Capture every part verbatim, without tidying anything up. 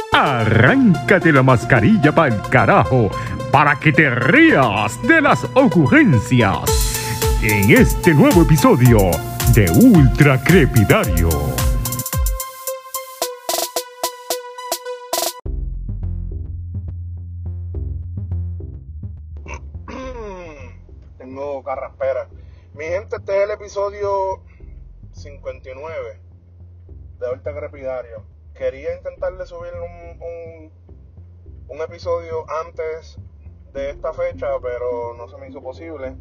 Arráncate la mascarilla pa'l carajo para que te rías de las ocurrencias en este nuevo episodio de Ultra Crepidario. Tengo carraspera. Mi gente, este es el episodio cincuenta y nueve de Ultra Crepidario. Quería intentarle subir un, un, un episodio antes de esta fecha, pero no se me hizo posible.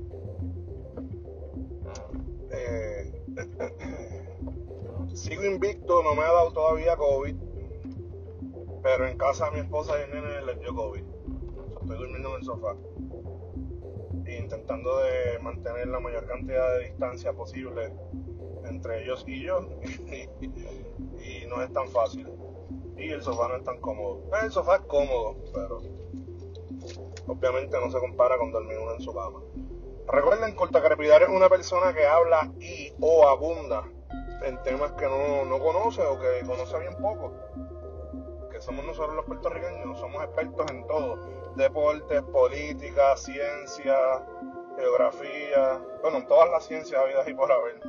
Eh, sigo invicto, no me ha dado todavía COVID, pero en casa mi esposa y el nene les dio COVID. Estoy durmiendo en el sofá e intentando de mantener la mayor cantidad de distancia posible entre ellos y yo, y no es tan fácil, y el sofá no es tan cómodo. El sofá es cómodo, pero obviamente no se compara con dormir uno en su cama. Recuerden que Ultra Crepidario es una persona que habla y o abunda en temas que no, no conoce o que conoce bien poco, que somos nosotros los puertorriqueños. Somos expertos en todo: deportes, política, ciencia, geografía, bueno, en todas las ciencias habidas y por haber.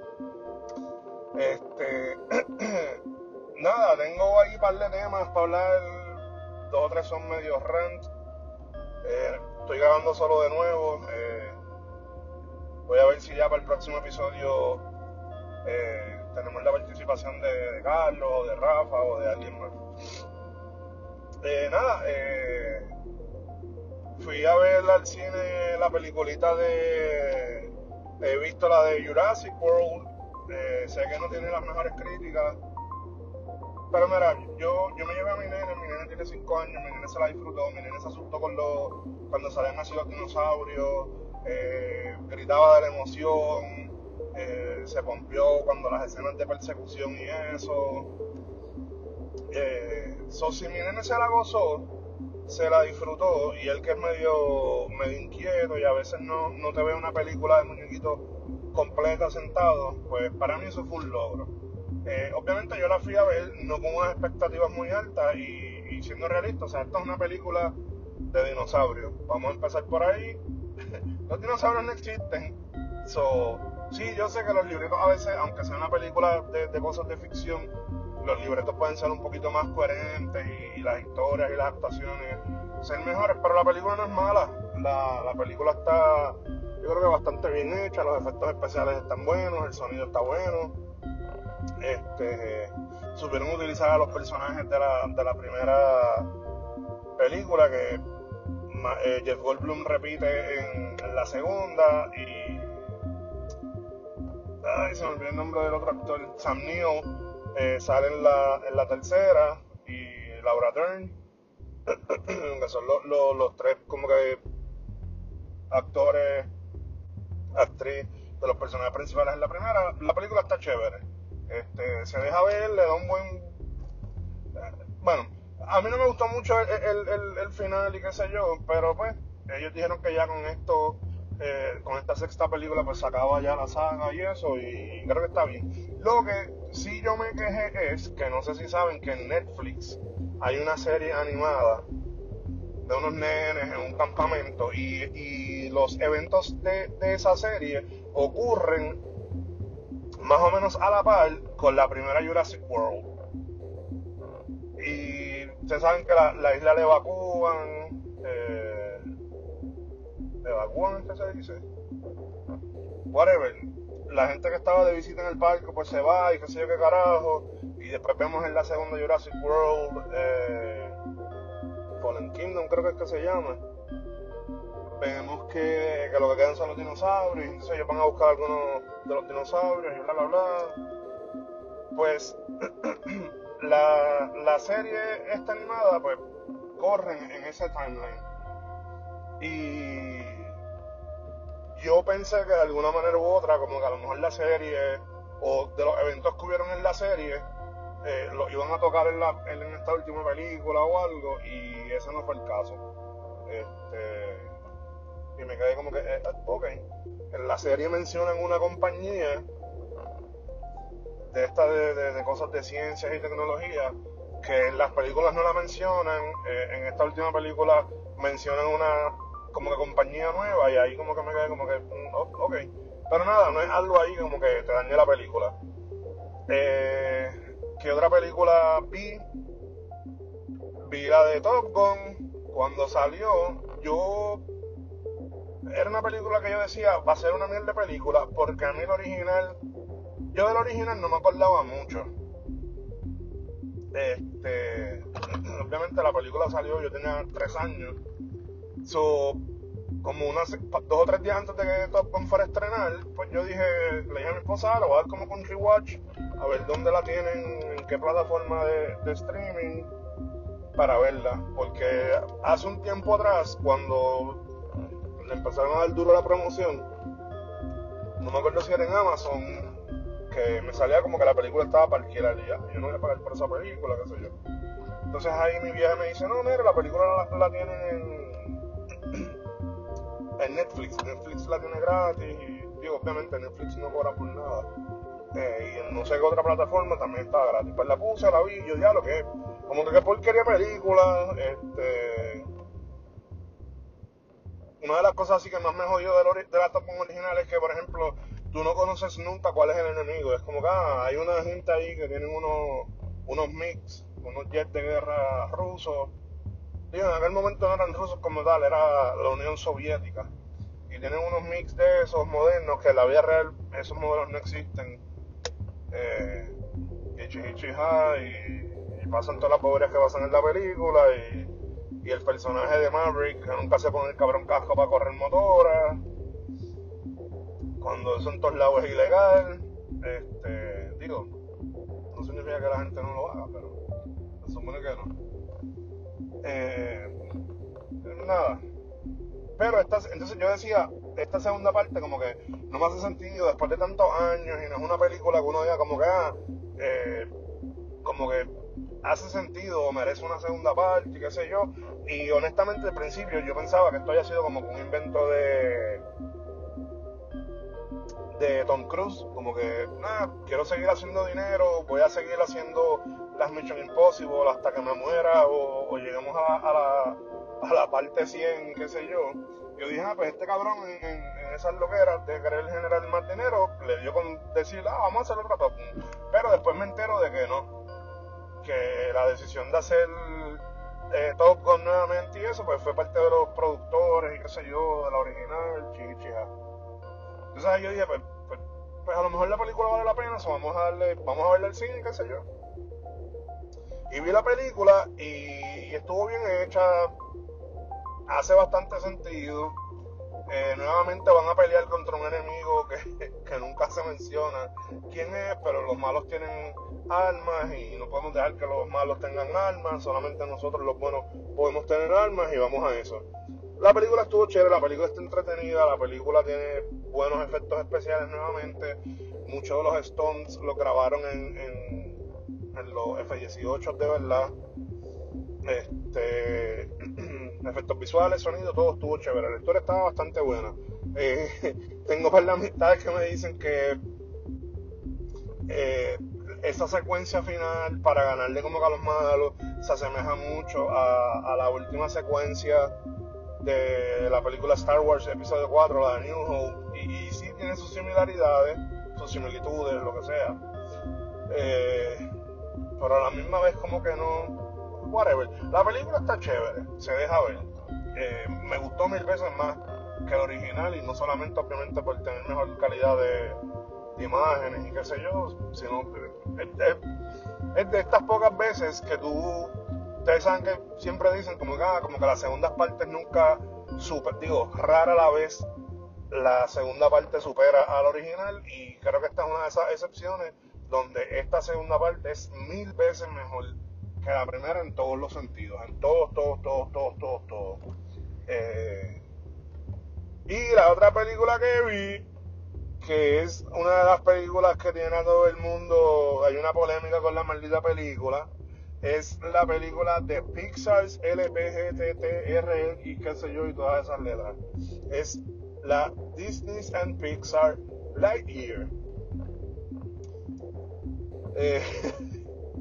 Este, nada, tengo ahí un par de temas para hablar. Dos o tres son medio rant. Eh, estoy grabando solo de nuevo. Eh, voy a ver si ya para el próximo episodio eh, tenemos la participación de, de Carlos, o de Rafa, o de alguien más. Eh, nada, eh, fui a ver al cine la peliculita de... He visto la de Jurassic World. Eh, sé que no tiene las mejores críticas, pero mira, yo, yo me llevé a mi nene. Mi nene tiene cinco años, mi nene se la disfrutó, mi nene se asustó con los, cuando salían así los dinosaurios, eh, gritaba de la emoción, eh, se pompió cuando las escenas de persecución y eso. Eh, so, si mi nene se la gozó, se la disfrutó, y él que es medio, medio inquieto y a veces no, no te ve una película de muñequitos completa sentado, pues para mí eso fue un logro. Eh, obviamente yo la fui a ver no con unas expectativas muy altas y, y siendo realista, o sea, esto es una película de dinosaurios. Vamos a empezar por ahí. Los dinosaurios no existen. So, sí, yo sé que los libretos a veces, aunque sea una película de, de cosas de ficción, los libretos pueden ser un poquito más coherentes y, y las historias y las actuaciones ser mejores, pero la película no es mala. La, la película está, yo creo que bastante bien hecha, los efectos especiales están buenos, el sonido está bueno. Este, supieron utilizar a los personajes de la, de la primera película, que eh, Jeff Goldblum repite en, en la segunda, y ay, se me olvidó el nombre del otro actor, Sam Neill, eh, sale en la, en la tercera, y Laura Dern, que son los, los, los tres como que actores, actriz de los personajes principales en la primera. La película está chévere, este, se deja ver, le da un buen... Bueno, a mí no me gustó mucho el, el, el, el final y qué sé yo, pero pues ellos dijeron que ya con esto, eh, con esta sexta película, pues se acaba ya la saga y eso, y, y creo que está bien. Lo que sí yo me quejé es que no sé si saben que en Netflix hay una serie animada de unos nenes en un campamento, y, y los eventos de, de esa serie ocurren más o menos a la par con la primera Jurassic World. Y ustedes saben que la, la isla la evacúan, eh, evacúan, ¿qué se dice? Whatever. La gente que estaba de visita en el parque pues se va y qué sé yo qué carajo, y después vemos en la segunda Jurassic World, eh, Fallen Kingdom creo que es que se llama, vemos que, que lo que quedan son los dinosaurios, y entonces ellos van a buscar algunos de los dinosaurios y bla bla bla. Pues la, la serie esta animada pues corre en ese timeline, y yo pensé que de alguna manera u otra, como que a lo mejor la serie o de los eventos que hubieron en la serie eh, lo iban a tocar en, la, en esta última película o algo, y ese no fue el caso. Este, y me quedé como que, eh, ok. En la serie mencionan una compañía de esta de, de, de cosas de ciencias y tecnología que en las películas no la mencionan, eh, en esta última película mencionan una como que compañía nueva y ahí como que me quedé como que, mm, ok, pero nada, no es algo ahí como que te dañe la película. Eh, ¿Qué otra película vi? Vi la de Top Gun. Cuando salió, yo era una película que yo decía va a ser una mierda de película, porque a mí el original, yo del original no me acordaba mucho. Este, obviamente la película salió, yo tenía tres años, so, como unas dos o tres días antes de que Top Gun fuera a estrenar, pues yo dije, le dije a mi esposa, lo voy a dar como con rewatch, a ver dónde la tienen, en qué plataforma de, de streaming, para verla, porque hace un tiempo atrás, cuando le empezaron a dar duro la promoción, no me acuerdo si era en Amazon, que me salía como que la película estaba para alquilar y ya, yo no voy a pagar por esa película, qué sé yo. Entonces ahí mi vieja me dice, no, mira, la película la, la tienen en, en Netflix, Netflix la tiene gratis, y digo, obviamente Netflix no cobra por nada, eh, y en no sé qué otra plataforma también estaba gratis. Pues la puse, la vi, yo ya lo que, como que qué porquería película, este... Una de las cosas así que más me jodió de, ori- de la Top Gun original es que, por ejemplo, tú no conoces nunca cuál es el enemigo. Es como que ah, hay una gente ahí que tienen unos, unos MiGs, unos jets de guerra rusos. Digo, en aquel momento no eran rusos como tal, era la Unión Soviética. Y tienen unos MiGs de esos modernos que en la vida real esos modelos no existen. Eh, hichi, hichi, ha, y, y pasan todas las pobres que pasan en la película. Y, y el personaje de Maverick, que nunca se pone el cabrón casco para correr motora, cuando eso en todos lados es ilegal. Este, digo, no significa que la gente no lo haga, pero se supone que no. Eh, nada. Pero esta, entonces yo decía, esta segunda parte como que no me hace sentido después de tantos años y no es una película que uno diga como que, ah, eh, como que hace sentido o merece una segunda parte y qué sé yo. Y honestamente al principio yo pensaba que esto había sido como un invento de de Tom Cruise, como que nah, quiero seguir haciendo dinero, voy a seguir haciendo las Mission Impossible hasta que me muera o, o lleguemos a la, a, la, a la parte cien y qué sé yo. Yo dije, ah, pues este cabrón en, en, en esas loqueras de querer generar más dinero le dio con decir, ah, vamos a hacer otra Top Gun. Pero después me entero de que no, que la decisión de hacer eh, Top Gun nuevamente y eso pues fue parte de los productores y qué sé yo, de la original, chichija. Entonces ahí yo dije, pues, pues, pues a lo mejor la película vale la pena, so vamos a darle, vamos a verla al cine, qué sé yo. Y vi la película y, y estuvo bien hecha, hace bastante sentido. Eh, nuevamente van a pelear contra un enemigo que, que nunca se menciona quién es, pero los malos tienen armas y no podemos dejar que los malos tengan armas, solamente nosotros los buenos podemos tener armas y vamos a eso. La película estuvo chévere, la película está entretenida, la película tiene buenos efectos especiales nuevamente, muchos de los stunts los grabaron en, en, en los F dieciocho de verdad. Este, efectos visuales, sonido, todo estuvo chévere, la historia estaba bastante buena. Eh, tengo par de amistades que me dicen que eh, esa secuencia final para ganarle como que a los malos se asemeja mucho a, a la última secuencia de la película Star Wars Episodio cuatro, la de New Hope, y, y sí tiene sus similaridades, sus similitudes, lo que sea, eh, pero a la misma vez como que no, whatever. La película está chévere, se deja ver, eh, me gustó mil veces más que el original, y no solamente obviamente por tener mejor calidad de, de imágenes y qué sé yo, sino es, es, es de estas pocas veces que tú, ustedes saben que siempre dicen como que, ah, como que las segundas partes nunca super, digo, rara la vez la segunda parte supera al original, y creo que esta es una de esas excepciones donde esta segunda parte es mil veces mejor que la primera en todos los sentidos, en todos, todos, todos, todos, todos, todos. Eh, y la otra película que vi, que es una de las películas que tiene a todo el mundo, hay una polémica con la maldita película, es la película de Pixar's L P G T T R y qué sé yo y todas esas letras. Es la Disney and Pixar Lightyear. Eh,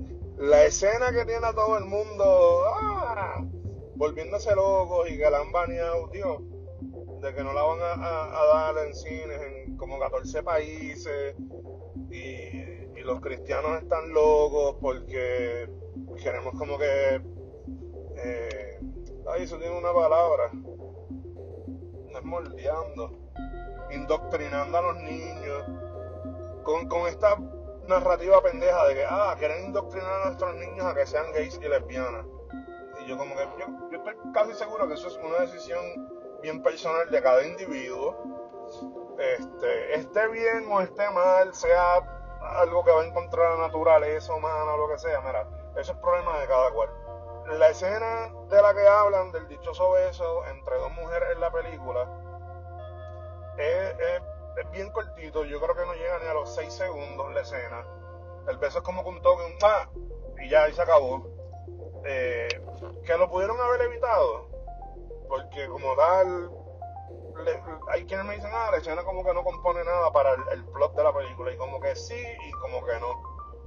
La escena que tiene a todo el mundo ¡ah! volviéndose locos y que la han baneado, tío, de que no la van a, a, a dar en cines en como catorce países y, y los cristianos están locos porque queremos como que eh, ay, eso tiene una palabra, no es moldeando, indoctrinando a los niños con, con esta narrativa pendeja de que ah, quieren indoctrinar a nuestros niños a que sean gays y lesbianas. Y yo como que yo, yo estoy casi seguro que eso es una decisión bien personal de cada individuo, este, esté bien o esté mal, sea algo que va a encontrar la naturaleza humana o lo que sea, mira, eso es problema de cada cual. La escena de la que hablan, del dichoso beso entre dos mujeres en la película, es, es, es bien cortito, yo creo que no llega ni a los seis segundos la escena. El beso es como que un toque, un ¡ah! Y ya, y se acabó. Eh, que lo pudieron haber evitado, porque como tal, le, hay quienes me dicen, ah, la escena como que no compone nada para el, el plot de la película, y como que sí, y como que no.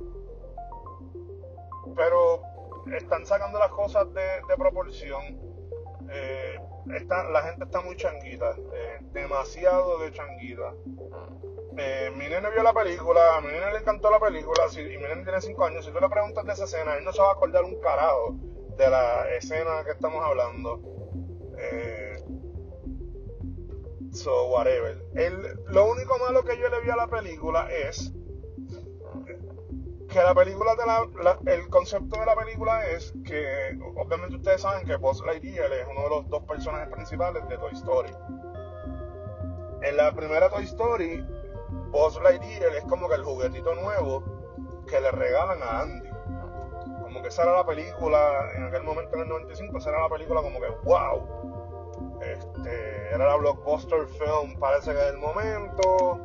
Pero están sacando las cosas de, de proporción. Eh, está, la gente está muy changuita, eh, demasiado de changuita. Eh, mi nene vio la película, a mi nene le encantó la película, si, y mi nene tiene cinco años, si tú le preguntas de esa escena, él no se va a acordar un carajo de la escena que estamos hablando. Eh, so, whatever. El, lo único malo que yo le vi a la película es que la película, de la, la, el concepto de la película es que, obviamente ustedes saben que Buzz Lightyear es uno de los dos personajes principales de Toy Story. En la primera Toy Story, Buzz Lightyear es como que el juguetito nuevo que le regalan a Andy. Como que esa era la película, en aquel momento en el noventa y cinco, esa era la película como que wow. Este, era la blockbuster film, parece que del momento.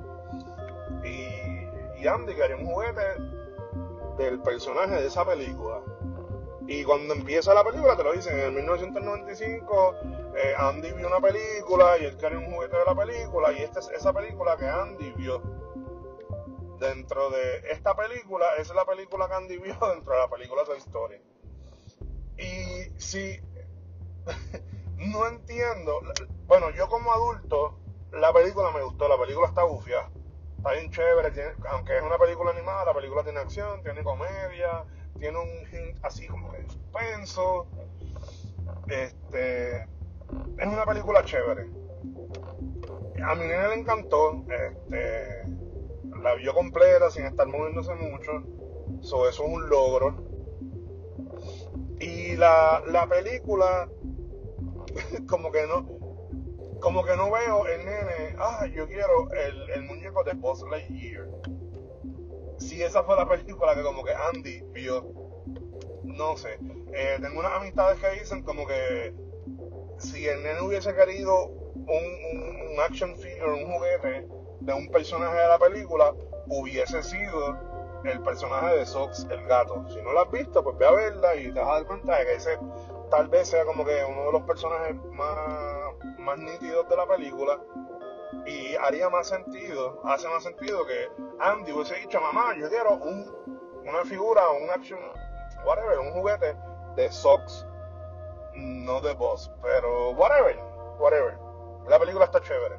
Y, y Andy quería un juguete del personaje de esa película. Y cuando empieza la película te lo dicen, en el mil novecientos noventa y cinco eh, Andy vio una película y él quería un juguete de la película, y esta es esa película que Andy vio. Dentro de esta película, esa es la película que Andy vio dentro de la película Toy Story. Y si no entiendo, bueno, yo como adulto, la película me gustó, la película está bufia, está bien chévere, tiene, aunque es una película animada, la película tiene acción, tiene comedia, tiene un hint así como de suspenso, este, es una película chévere. A mi nene le encantó, este, la vio completa sin estar moviéndose mucho, so, eso es un logro. Y la, la película como que no como que no veo el nene, ah, yo quiero el, el muñeco de Buzz Lightyear. Si esa fue la película que como que Andy vio, no sé. Eh, tengo unas amistades que dicen como que si el nene hubiese querido un, un, un action figure, un juguete de un personaje de la película, hubiese sido el personaje de Sox, el gato. Si no lo has visto, pues ve a verla y te vas a dar cuenta de que ese tal vez sea como que uno de los personajes más, más nítidos de la película, y haría más sentido, hace más sentido que Andy hubiese dicho, mamá, yo quiero un, una figura, un action, whatever, un juguete de Sox, no de Buzz, pero whatever, whatever. La película está chévere.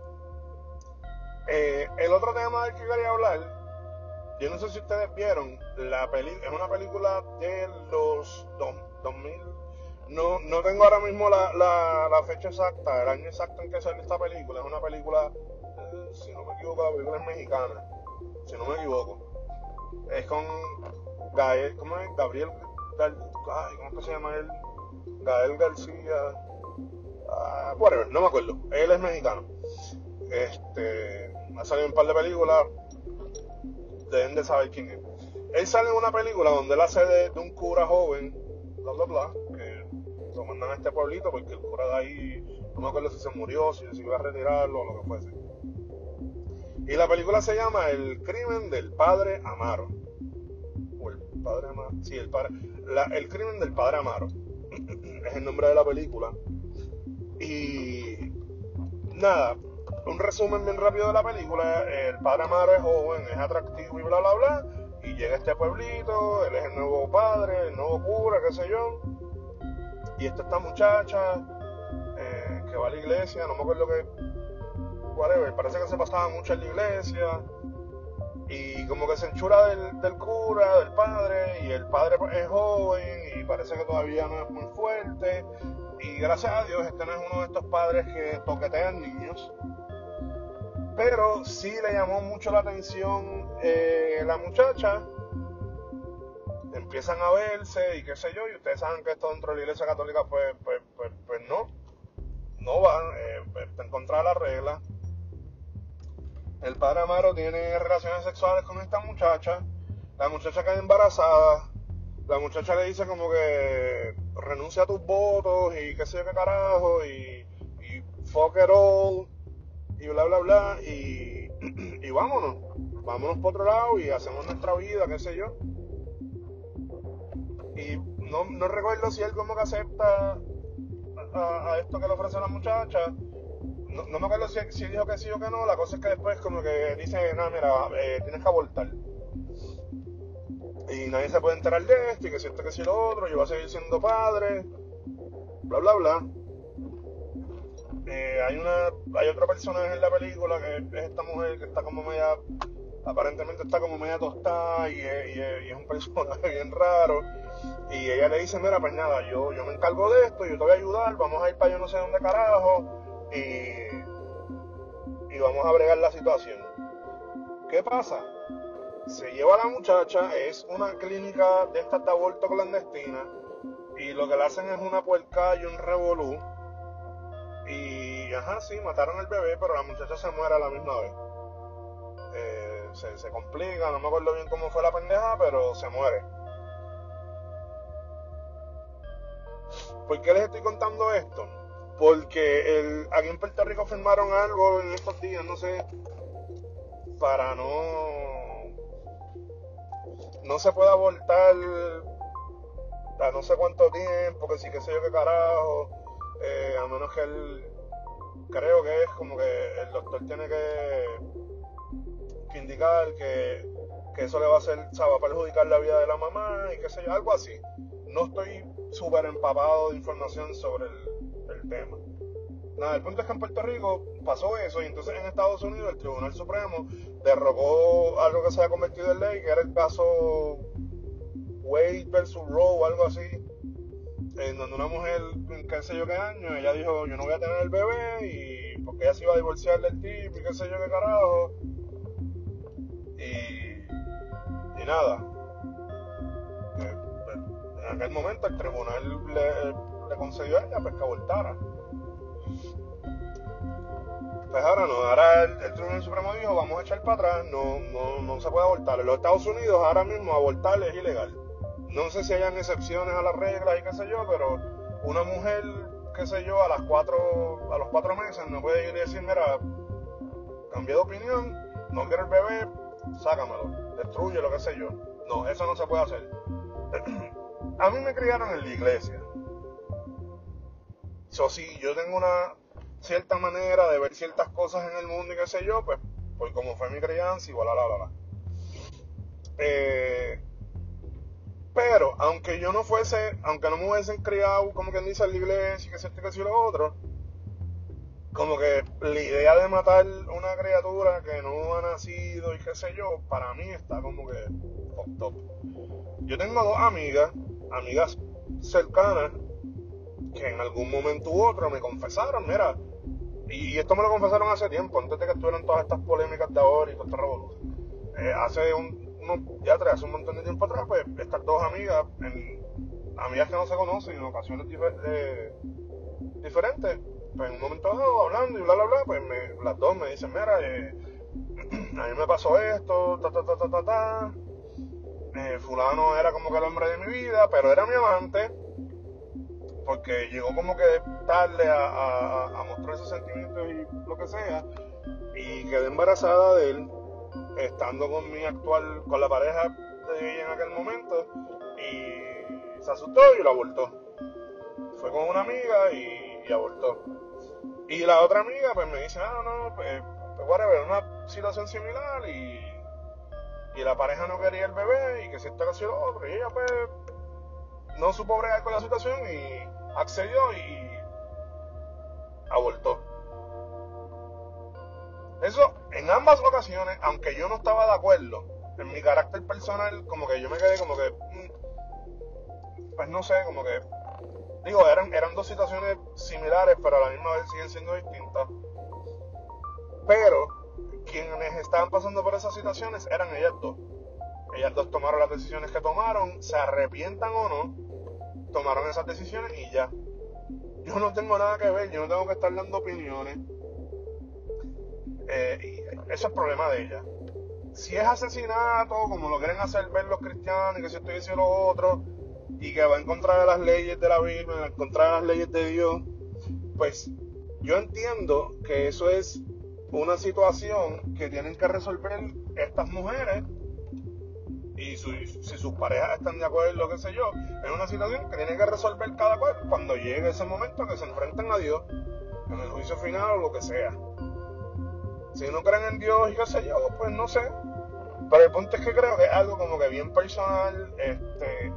Eh, el otro tema del que quería hablar, yo no sé si ustedes vieron, la peli es una película de los dos mil, no, no tengo ahora mismo la, la, la fecha exacta, el año exacto en que salió esta película, es una película, eh, si no me equivoco, la película es mexicana, si no me equivoco, es con Gael, ¿cómo es? Gabriel, Gal, ay, ¿cómo es que se llama él? Gael García, ah, whatever, no me acuerdo, él es mexicano, este, ha salido en un par de películas, deben de saber quién es. Él sale en una película donde él hace de, de un cura joven, bla bla bla, que lo mandan a este pueblito porque el cura de ahí, no me acuerdo si se murió, si se iba a retirarlo o lo que fuese. Y la película se llama El crimen del padre Amaro. O el padre Amaro, sí, el padre, la, el crimen del padre Amaro es el nombre de la película. Y nada, un resumen bien rápido de la película. El padre Amaro es joven, es atractivo y bla bla bla, y llega a este pueblito, él es el nuevo padre, el nuevo cura, qué sé yo, y está esta muchacha eh, que va a la iglesia, no me acuerdo que, whatever, parece que se pasaba mucho en la iglesia, y como que se enchura del, del cura, del padre, y el padre pues, es joven y parece que todavía no es muy fuerte, y gracias a Dios este no es uno de estos padres que toquetean niños, pero sí le llamó mucho la atención eh, la muchacha. Empiezan a verse y qué sé yo, y ustedes saben que esto dentro de la iglesia católica pues, pues, pues, pues no, no van, eh, está en contra de la regla. El padre Amaro tiene relaciones sexuales con esta muchacha, la muchacha queda embarazada, la muchacha le dice como que renuncia a tus votos y qué sé yo qué carajo, y, y fuck it all, y bla bla bla, y, y vámonos, vámonos por otro lado y hacemos nuestra vida, qué sé yo. Y no, no recuerdo si él como que acepta a, a esto que le ofrece la muchacha. No, no me acuerdo si, si dijo que sí o que no. La cosa es que después como que dice, no, mira, eh, tienes que abortar. Y nadie se puede enterar de esto, y que si esto, que si lo otro, yo voy a seguir siendo padre, bla, bla, bla. Eh, hay una hay otro personaje en la película que es esta mujer que está como media, aparentemente está como media tostada, y es, y es, y es un personaje bien raro. Y ella le dice, mira, pues nada, yo, yo me encargo de esto, yo te voy a ayudar, vamos a ir para yo no sé dónde carajo, y, y vamos a bregar la situación. ¿Qué pasa? Se lleva a la muchacha, es una clínica de estas de aborto clandestina, y lo que le hacen es una puerca y un revolú, y ajá, sí, mataron al bebé, pero la muchacha se muere a la misma vez. Eh, se, se complica, no me acuerdo bien cómo fue la pendeja, pero se muere. ¿Por qué les estoy contando esto? Porque el, aquí en Puerto Rico firmaron algo en estos días, no sé, para no... No se puede abortar a no sé cuánto tiempo, que sí, que sé yo qué carajo, eh, a menos que él... Creo que es como que el doctor tiene que, que indicar que, que eso le va a hacer, o sea, va a perjudicar la vida de la mamá y qué sé yo, algo así. No estoy súper empapado de información sobre el, el tema. Nada, el punto es que en Puerto Rico pasó eso, y entonces en Estados Unidos el Tribunal Supremo derrogó algo que se había convertido en ley, que era el caso Wade versus Roe o algo así, en donde una mujer, qué sé yo qué año, ella dijo, yo no voy a tener el bebé, y porque ella se iba a divorciar del tipo y qué sé yo qué carajo, y, y nada. En aquel momento el tribunal le, le concedió a ella pues que abortara. Pues ahora no, ahora el, el Tribunal Supremo dijo, vamos a echar para atrás, no, no, no se puede abortar. En los Estados Unidos ahora mismo abortar es ilegal. No sé si hayan excepciones a las reglas y qué sé yo, pero una mujer, qué sé yo, a las cuatro, a los cuatro meses no puede ir y decir, mira, cambié de opinión, no quiero el bebé, sácamelo, destrúyelo, qué sé yo. No, eso no se puede hacer. A mí me criaron en la iglesia. So, si yo tengo una cierta manera de ver ciertas cosas en el mundo y qué sé yo, pues, pues como fue mi crianza, igual, la, la, la, la. Eh, pero, aunque yo no fuese, aunque no me hubiesen criado, como quien dice, en la iglesia y que sé esto y que sé lo otro, como que la idea de matar una criatura que no ha nacido y qué sé yo, para mí está como que top, top. Yo tengo dos amigas, amigas cercanas, que en algún momento u otro me confesaron, mira, y, y esto me lo confesaron hace tiempo, antes de que estuvieran todas estas polémicas de ahora y toda esta revolución. Eh, hace un, unos, ya atrás, hace un montón de tiempo atrás, pues estas dos amigas, en, amigas que no se conocen en ocasiones difer- eh, diferentes, pues en un momento dado, hablando y bla bla bla, pues me, las dos me dicen, mira, eh, a mí me pasó esto, ta ta ta ta ta ta, eh, fulano era como que el hombre de mi vida, pero era mi amante, porque llegó como que tarde a, a, a mostrar sus sentimientos y lo que sea, y quedé embarazada de él, estando con mi actual, con la pareja de ella en aquel momento, y se asustó y lo abortó. Fue con una amiga y, y abortó. Y la otra amiga pues me dice, ah, no, pues, pues whatever, una situación similar, y, y la pareja no quería el bebé y que si esto que si lo otro, y ella pues no supo bregar con la situación y accedió y abortó. Eso en ambas ocasiones, aunque yo no estaba de acuerdo, en mi carácter personal, como que yo me quedé como que, pues no sé, como que, digo, eran, eran dos situaciones similares, pero a la misma vez siguen siendo distintas. Pero quienes estaban pasando por esas situaciones eran ellas dos. Ellas dos tomaron las decisiones que tomaron, se arrepientan o no, tomaron esas decisiones y ya. Yo no tengo nada que ver, yo no tengo que estar dando opiniones. Eh, y eso es problema de ella. Si es asesinato, como lo quieren hacer ver los cristianos, y que si estoy diciendo lo otro, y que va en contra de las leyes de la Biblia, en contra de las leyes de Dios, pues yo entiendo que eso es una situación que tienen que resolver estas mujeres, y su, si sus parejas están de acuerdo, qué sé yo, es una situación que tienen que resolver cada cual cuando llegue ese momento que se enfrenten a Dios, en el juicio final o lo que sea. Si no creen en Dios y qué sé yo, pues no sé. Pero el punto es que creo que es algo como que bien personal, este...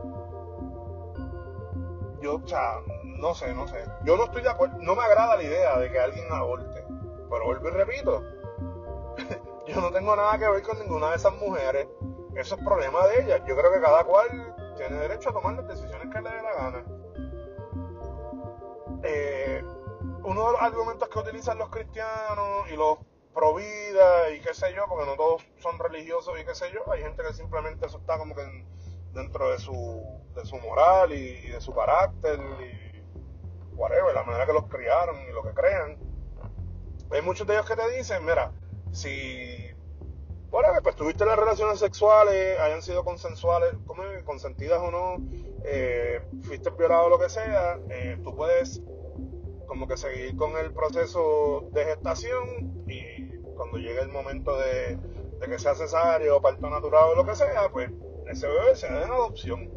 Yo, o sea, no sé, no sé. Yo no estoy de acuerdo, no me agrada la idea de que alguien aborte. Pero vuelvo y repito, yo no tengo nada que ver con ninguna de esas mujeres. Eso es problema de ellas. Yo creo que cada cual tiene derecho a tomar las decisiones que le dé la gana. Eh, uno de los argumentos que utilizan los cristianos y los pro vida y qué sé yo, porque no todos son religiosos y qué sé yo, hay gente que simplemente eso está como que en, dentro de su de su moral y, y de su carácter y whatever, la manera que los criaron y lo que crean. Hay muchos de ellos que te dicen, mira, si whatever, pues tuviste las relaciones sexuales, hayan sido consensuales, ¿cómo es? Consentidas o no, eh, fuiste violado o lo que sea, eh, tú puedes como que seguir con el proceso de gestación y cuando llegue el momento de, de que sea cesárea, parto natural o lo que sea, pues ese bebé se da en adopción.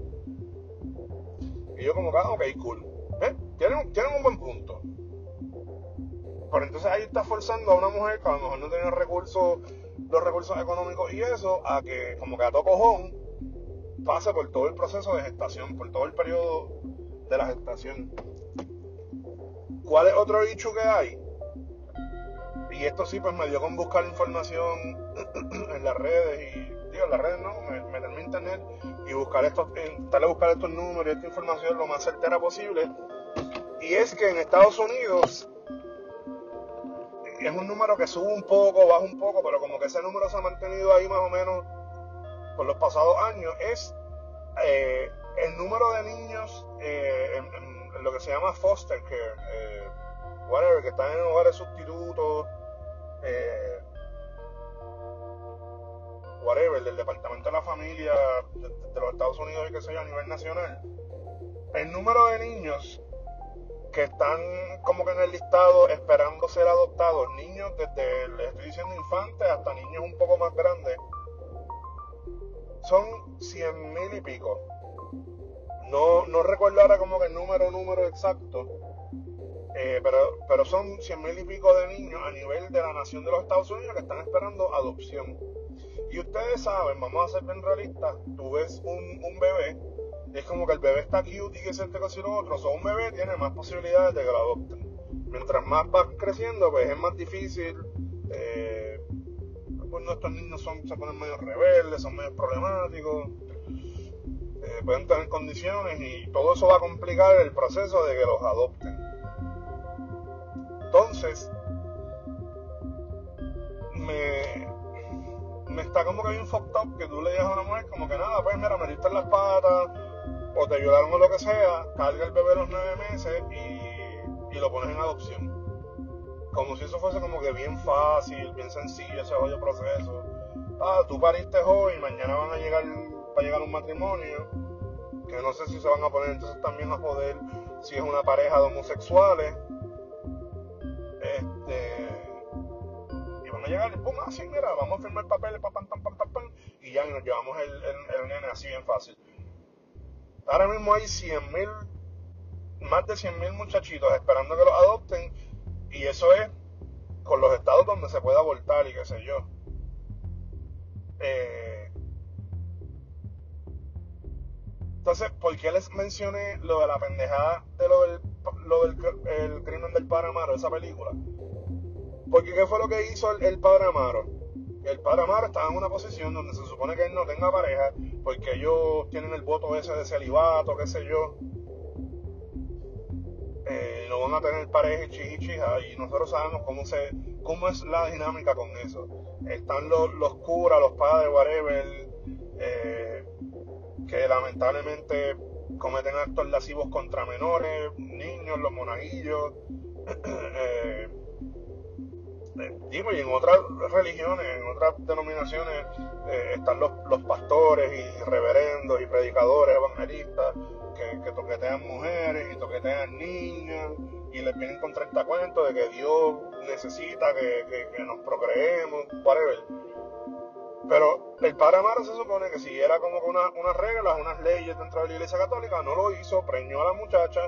Y yo como que, ok, cool. ¿Eh? Tienen, tienen un buen punto. Pero entonces ahí está forzando a una mujer que a lo mejor no tiene recursos, los recursos económicos y eso, a que como que a todo cojón pase por todo el proceso de gestación, por todo el periodo de la gestación. ¿Cuál es otro issue que hay? Y esto sí, pues me dio con buscar información en las redes, y digo, en las redes no, me, meterme en internet y buscar estos, intentarle buscar estos números y esta información lo más certera posible. Y es que en Estados Unidos es un número que sube un poco, baja un poco, pero como que ese número se ha mantenido ahí más o menos por los pasados años, es eh, el número de niños eh, en, en lo que se llama foster care, eh, whatever, que están en hogares sustitutos, eh, whatever, del Departamento de la Familia de, de los Estados Unidos y qué sé yo, a nivel nacional. El número de niños que están como que en el listado esperando ser adoptados, niños desde, les estoy diciendo infantes hasta niños un poco más grandes, son cien mil y pico. No, no recuerdo ahora como que el número, número exacto, eh, pero, pero son cien mil y pico de niños a nivel de la nación de los Estados Unidos que están esperando adopción. Y ustedes saben, vamos a ser bien realistas, tú ves un, un bebé, y es como que el bebé está cute y que se te casi lo otro, o sea, un bebé tiene más posibilidades de que lo adopten. Mientras más va creciendo, pues es más difícil, eh, pues nuestros niños son, se ponen medio rebeldes, son medio problemáticos, eh, pueden tener condiciones y todo eso va a complicar el proceso de que los adopten. Entonces, me, me está como que bien fucked up que tú le digas a una mujer como que nada, pues mira, me diste en las patas o te violaron o lo que sea, carga el bebé los nueve meses y, y lo pones en adopción. Como si eso fuese como que bien fácil, bien sencillo ese jodido proceso. Ah, tú pariste hoy, mañana van a llegar, va a llegar un matrimonio, que no sé si se van a poner entonces también a joder si es una pareja de homosexuales. Este, y van a llegar y pum, así, mira, vamos a firmar papeles, pam, pam, pam, pam, pam, pam, y ya nos llevamos el, el, el nene así bien fácil. Ahora mismo hay cien mil, más de cien mil muchachitos esperando que los adopten, y eso es con los estados donde se puede abortar y qué sé yo. Eh, Entonces, ¿por qué les mencioné lo de la pendejada de lo del, lo del el crimen del padre Amaro, esa película? Porque ¿qué fue lo que hizo el, el padre Amaro? El padre Amaro estaba en una posición donde se supone que él no tenga pareja, porque ellos tienen el voto ese de celibato, qué sé yo. Eh, no van a tener pareja y chichija, y nosotros sabemos cómo se cómo es la dinámica con eso. Están los, los curas, los padres, whatever, eh, que lamentablemente cometen actos lascivos contra menores, niños, los monaguillos. eh, eh, digo, y en otras religiones, en otras denominaciones, eh, están los, los pastores y reverendos y predicadores evangelistas que, que toquetean mujeres y toquetean niñas y les vienen con treinta cuentos de que Dios necesita que, que, que nos procreemos, whatever. Pero el padre Amaro se supone que siguiera como que una, unas reglas, unas leyes dentro de la Iglesia Católica, no lo hizo, preñó a la muchacha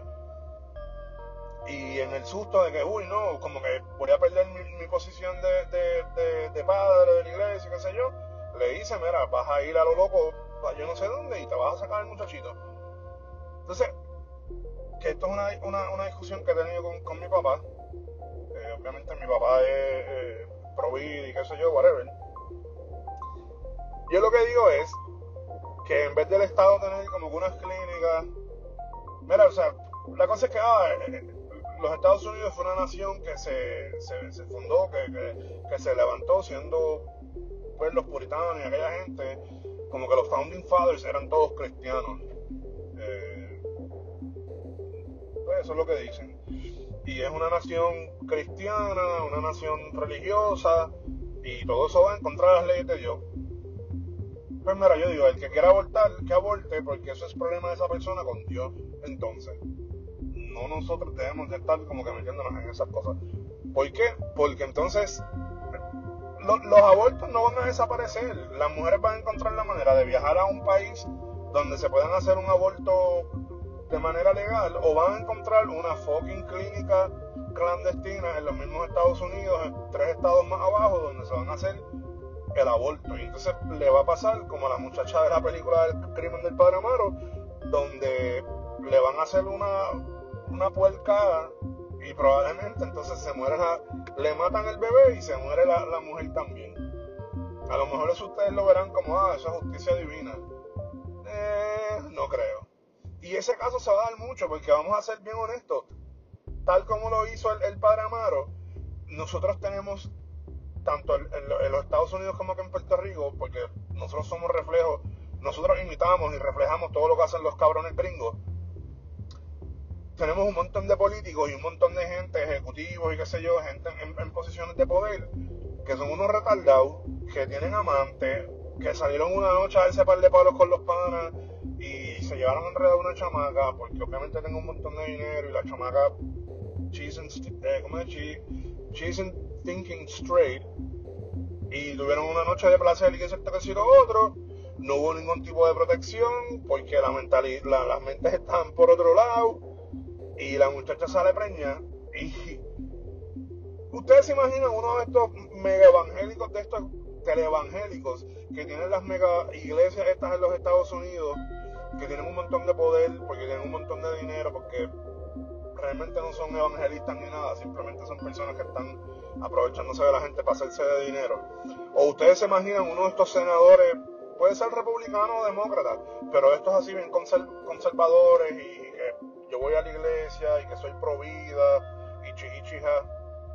y en el susto de que, uy, no, como que voy a perder mi, mi posición de, de, de, de padre de la iglesia, qué sé yo, le dice, mira, vas a ir a lo loco, a yo no sé dónde y te vas a sacar el muchachito. Entonces, que esto es una, una, una discusión que he tenido con, con mi papá. Eh, obviamente mi papá es eh, pro vida y qué sé yo, whatever. Yo lo que digo es que en vez del Estado tener como unas clínicas, mira, o sea, la cosa es que ah, eh, los Estados Unidos fue una nación que se, se, se fundó, que, que, que se levantó siendo pues los puritanos y aquella gente, como que los founding fathers eran todos cristianos. Eh, pues eso es lo que dicen. Y es una nación cristiana, una nación religiosa, y todo eso va en contra de las leyes de Dios. Pues mira, yo digo, el que quiera abortar, que aborte, porque eso es problema de esa persona con Dios. Entonces, no nosotros debemos de estar como que metiéndonos en esas cosas. ¿Por qué? Porque entonces lo, los abortos no van a desaparecer. Las mujeres van a encontrar la manera de viajar a un país donde se puedan hacer un aborto de manera legal, o van a encontrar una fucking clínica clandestina en los mismos Estados Unidos, en tres estados más abajo, donde se van a hacer el aborto. Y entonces le va a pasar como a la muchacha de la película del crimen del padre Amaro, donde le van a hacer una, una puerca y probablemente entonces se muere la, le matan el bebé y se muere la, la mujer también. A lo mejor eso ustedes lo verán como, ah, eso es justicia divina. Eh, no creo. Y ese caso se va a dar mucho, porque vamos a ser bien honestos, tal como lo hizo el, el padre Amaro, nosotros tenemos, tanto en, en, en los Estados Unidos como que en Puerto Rico, porque nosotros somos reflejos, nosotros imitamos y reflejamos todo lo que hacen los cabrones gringos. Tenemos un montón de políticos y un montón de gente, ejecutivos y qué sé yo, gente en, en posiciones de poder, que son unos retardados, que tienen amantes, que salieron una noche a darse par de palos con los panas y se llevaron enredado una chamaca, porque obviamente tengo un montón de dinero y la chamaca, she's in, eh, ¿cómo es? She, she's in thinking straight, y tuvieron una noche de placer y que se que si lo otro, no hubo ningún tipo de protección, porque la mentalidad, la, las mentes están por otro lado, y la muchacha sale preñada, y ustedes se imaginan uno de estos mega evangélicos, de estos teleevangélicos, que tienen las mega iglesias estas en los Estados Unidos, que tienen un montón de poder, porque tienen un montón de dinero, porque realmente no son evangelistas ni nada, simplemente son personas que están aprovechándose de la gente para hacerse de dinero. O ustedes se imaginan uno de estos senadores, puede ser republicano o demócrata, pero estos así bien conservadores y que yo voy a la iglesia y que soy pro vida y chichichija.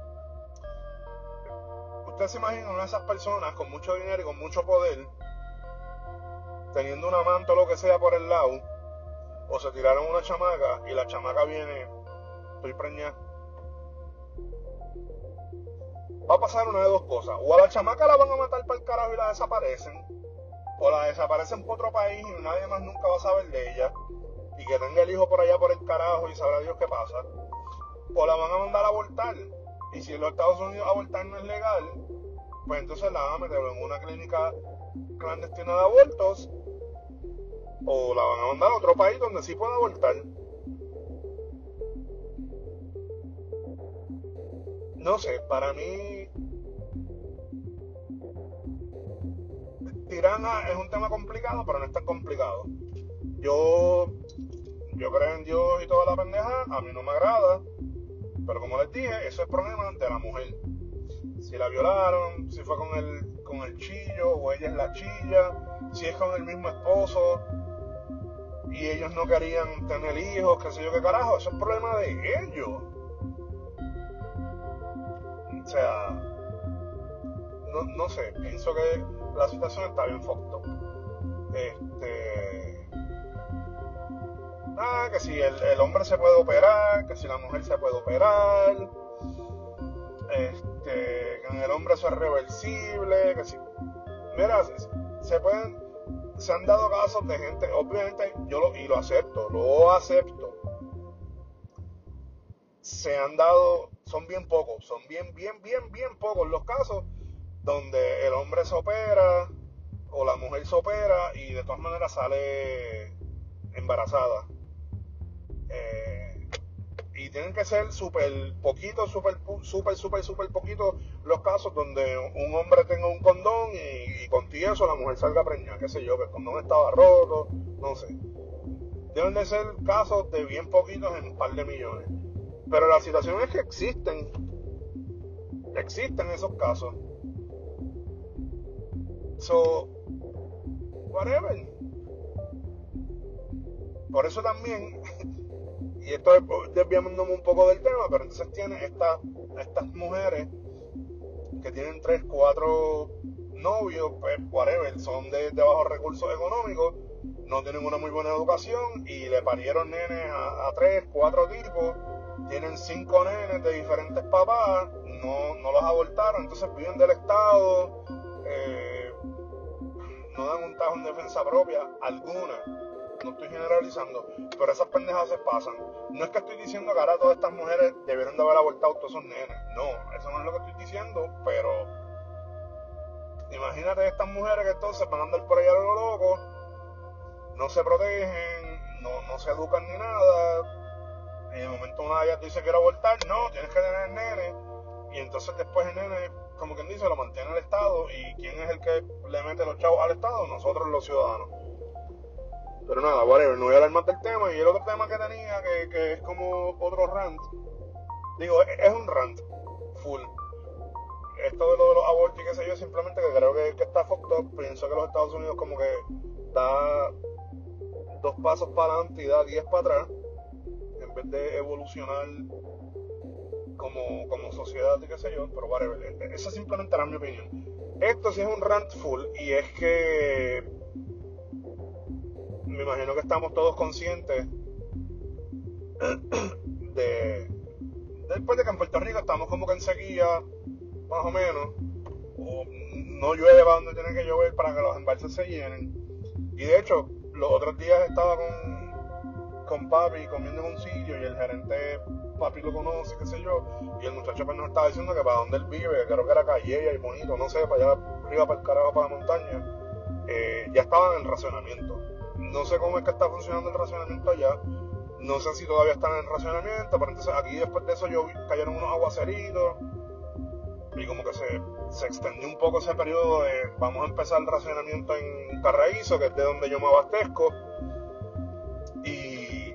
Ustedes se imaginan una de esas personas con mucho dinero y con mucho poder, teniendo un amante o lo que sea por el lado, o se tiraron una chamaca y la chamaca viene, estoy preñada. Va a pasar una de dos cosas: o a la chamaca la van a matar para el carajo y la desaparecen, o la desaparecen por otro país y nadie más nunca va a saber de ella, y que tenga el hijo por allá por el carajo y sabrá Dios qué pasa, o la van a mandar a abortar. Y si en los Estados Unidos abortar no es legal, pues entonces la van a meter en una clínica clandestina de abortos, o la van a mandar a otro país donde sí pueda abortar. No sé, para mí Tirana es un tema complicado, pero no es tan complicado. Yo yo creo en Dios y toda la pendeja, a mí no me agrada, pero como les dije, eso es problema de la mujer. Si la violaron, si fue con el, con el chillo o ella es la chilla, si es con el mismo esposo y ellos no querían tener hijos, qué sé yo qué carajo, eso es problema de ellos. O sea, no, no sé, pienso que la situación está bien fucked up. Este... Ah, que si el, el hombre se puede operar, que si la mujer se puede operar, este, que en el hombre eso es reversible, que si... Mira, se, se pueden... Se han dado casos de gente, obviamente yo lo, y lo acepto, lo acepto. Se han dado, son bien pocos, son bien, bien, bien, bien pocos los casos donde el hombre se opera o la mujer se opera y de todas maneras sale embarazada. Eh, y tienen que ser súper poquitos, súper, súper, súper, súper poquitos los casos donde un hombre tenga un condón y, y con eso la mujer salga preñada, qué sé yo, que el condón estaba roto, no sé. Deben de ser casos de bien poquitos en un par de millones. Pero la situación es que existen, existen esos casos. So, whatever. Por eso también, y esto es desviándome un poco del tema, pero entonces tiene esta, estas mujeres que tienen tres, cuatro novios, pues whatever, son de, de bajos recursos económicos, no tienen una muy buena educación y le parieron nenes a, a tres, cuatro tipos. Tienen cinco nenes de diferentes papás, no, no los abortaron, entonces viven del Estado, eh, no dan un tajo en defensa propia, alguna, no estoy generalizando, pero esas pendejas se pasan. No es que estoy diciendo que ahora todas estas mujeres debieron de haber abortado todos esos nenes, no, eso no es lo que estoy diciendo, pero imagínate estas mujeres que entonces van a andar por allá a lo loco, no se protegen, no, no se educan ni nada. Y de momento una de ellas dice que quiere abortar, no, tienes que tener el nene, y entonces después el nene, como quien dice, lo mantiene el Estado, y ¿quién es el que le mete los chavos al Estado? Nosotros los ciudadanos. Pero nada, whatever, no voy a hablar más del tema, y el otro tema que tenía, que, que es como otro rant, digo, es, es un rant, full. Esto de lo de los abortos y qué sé yo, simplemente que creo que, que está fucked up. Pienso que los Estados Unidos como que da dos pasos para adelante y da diez para atrás, en vez de evolucionar como, como sociedad y qué sé yo, pero whatever, esa simplemente era mi opinión. Esto sí es un rant full, y es que me imagino que estamos todos conscientes de después de que en Puerto Rico estamos como que en sequía, más o menos, o no llueve para donde tiene que llover para que los embalses se llenen. Y de hecho, los otros días estaba con con papi comiendo en un sitio y el gerente, papi lo conoce, qué sé yo, y el muchacho pues nos estaba diciendo que para donde él vive, creo que era Calleja y Bonito, no sé, para allá arriba, para el carajo, para la montaña, eh, ya estaban en racionamiento. No sé cómo es que está funcionando el racionamiento allá, no sé si todavía están en racionamiento, pero entonces aquí después de eso yo vi, cayeron unos aguaceritos y como que se, se extendió un poco ese periodo de vamos a empezar el racionamiento en Carraízo, que es de donde yo me abastezco. Y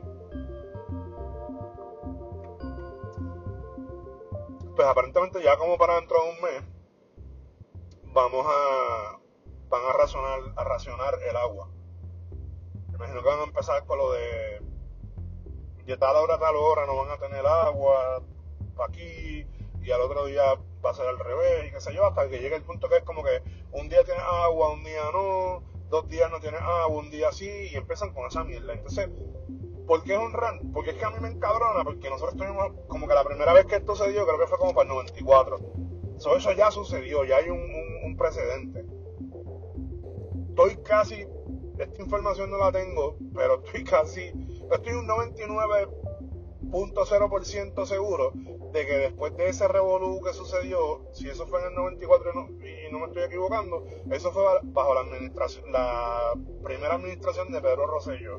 pues aparentemente ya como para dentro de un mes vamos a van a racionar a racionar el agua. Me imagino que van a empezar con lo de de tal hora a tal hora no van a tener agua para aquí, y al otro día va a ser al revés y qué sé yo, hasta que llegue el punto que es como que un día tienes agua, un día no, dos días no tienes agua, un día sí, y empiezan con esa mierda. Entonces, ¿por qué es un rant? Porque es que a mí me encabrona, porque nosotros tuvimos como que la primera vez que esto se dio, creo que fue como para el noventa y cuatro. So, eso ya sucedió, ya hay un, un, un precedente. Estoy casi, esta información no la tengo, pero estoy casi, estoy un noventa y nueve punto cero por ciento seguro de que después de ese revolú que sucedió, si eso fue en el noventa y cuatro y no, y no me estoy equivocando, eso fue bajo la administración, la primera administración de Pedro Rosselló.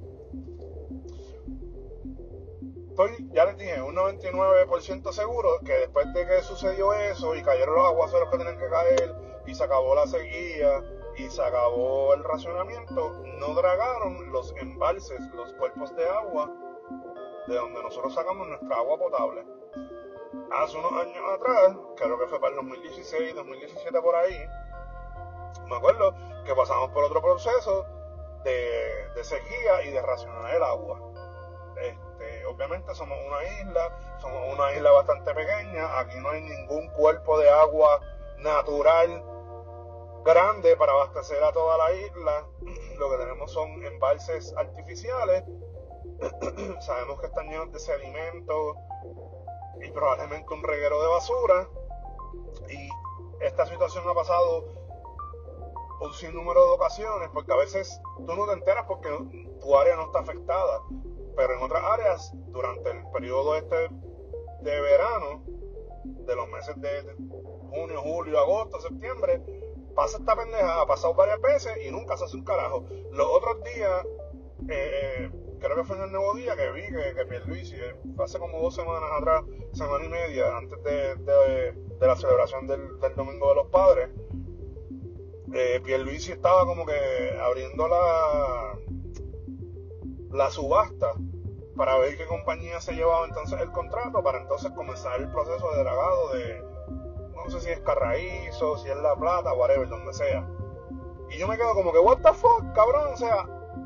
Estoy, ya les dije, un noventa y nueve por ciento seguro que después de que sucedió eso y cayeron los aguaceros que tenían que caer y se acabó la sequía y se acabó el racionamiento, no dragaron los embalses, los cuerpos de agua de donde nosotros sacamos nuestra agua potable. Hace unos años atrás, creo que fue para el dos mil dieciséis, dos mil diecisiete por ahí, me acuerdo que pasamos por otro proceso de, de sequía y de racionar el agua. Este, obviamente somos una isla, somos una isla bastante pequeña, aquí no hay ningún cuerpo de agua natural grande para abastecer a toda la isla. Lo que tenemos son embalses artificiales. Sabemos que están llenos de sedimentos y probablemente un reguero de basura, y esta situación ha pasado un sinnúmero de ocasiones, porque a veces tú no te enteras porque tu área no está afectada, pero en otras áreas durante el periodo este de verano, de los meses de, de junio, julio, agosto, septiembre, pasa esta pendeja, ha pasado varias veces y nunca se hace un carajo. Los otros días, eh, creo que fue en el Nuevo Día que vi que, que Pierluisi, eh, hace como dos semanas atrás, semana y media, antes de, de, de la celebración del, del Domingo de los Padres, eh, Pierluisi estaba como que abriendo la, la subasta para ver qué compañía se llevaba entonces el contrato, para entonces comenzar el proceso de dragado de, no sé si es Carraízo, si es La Plata, whatever, donde sea. Y yo me quedo como que, what the fuck, cabrón, o sea,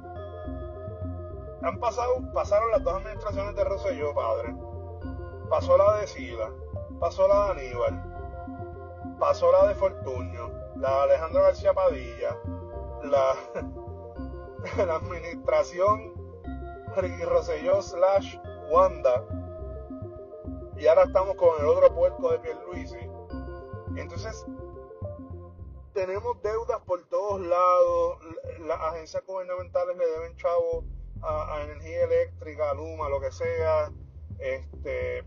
han pasado, pasaron las dos administraciones de Rosselló, padre, pasó la de Sila, pasó la de Aníbal, pasó la de Fortuño, la de Alejandro García Padilla, la, la administración Ricky Rosselló slash Wanda, y ahora estamos con el otro puerco de Pierluisi. Entonces tenemos deudas por todos lados, las agencias gubernamentales le deben chavo a, a energía eléctrica, a Luma, lo que sea. Este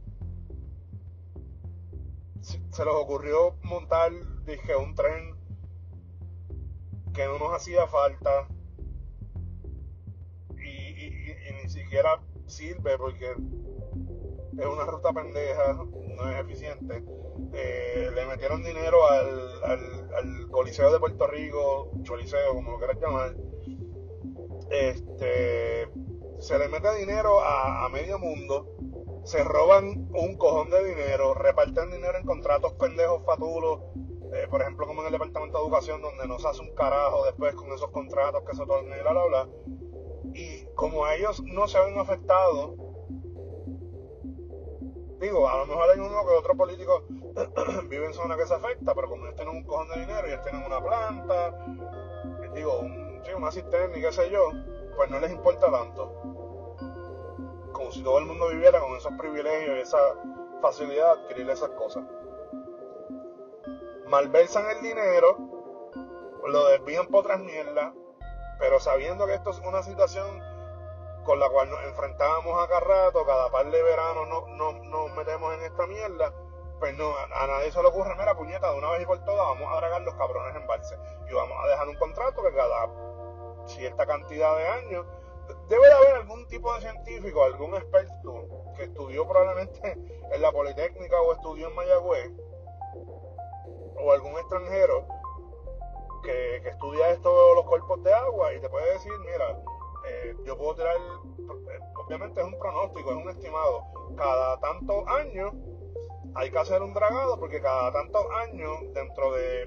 se les ocurrió montar, dije, un tren que no nos hacía falta, y, y, y ni siquiera sirve porque es una ruta pendeja, no es eficiente. Eh, le metieron dinero al, al, al Coliseo de Puerto Rico, Choliseo, como lo quieras llamar. Este, se le mete dinero a, a medio mundo, se roban un cojón de dinero, reparten dinero en contratos pendejos fatulos, eh, por ejemplo como en el Departamento de Educación, donde no se hace un carajo después con esos contratos que se tornan y bla bla bla. Y como a ellos no se ven afectados, digo, a lo mejor hay uno que otro político vive en zona que se afecta, pero como ellos tienen un cojón de dinero, ellos tienen una planta, digo, un, sí, una cisterna y qué sé yo, pues no les importa tanto. Como si todo el mundo viviera con esos privilegios y esa facilidad de adquirir esas cosas. Malversan el dinero, lo desvían por otras mierdas, pero sabiendo que esto es una situación con la cual nos enfrentábamos a cada rato, cada par de veranos no, no, nos metemos en esta mierda, pues no, a, a nadie se le ocurre, mira puñeta, de una vez y por todas vamos a dragar los cabrones en embalse y vamos a dejar un contrato que cada cierta cantidad de años, debe de haber algún tipo de científico, algún experto que estudió probablemente en la Politécnica o estudió en Mayagüez, o algún extranjero que, que estudia esto de los cuerpos de agua y te puede decir, mira, Eh, yo puedo tirar, eh, obviamente es un pronóstico, es un estimado, cada tantos años hay que hacer un dragado, porque cada tantos años dentro de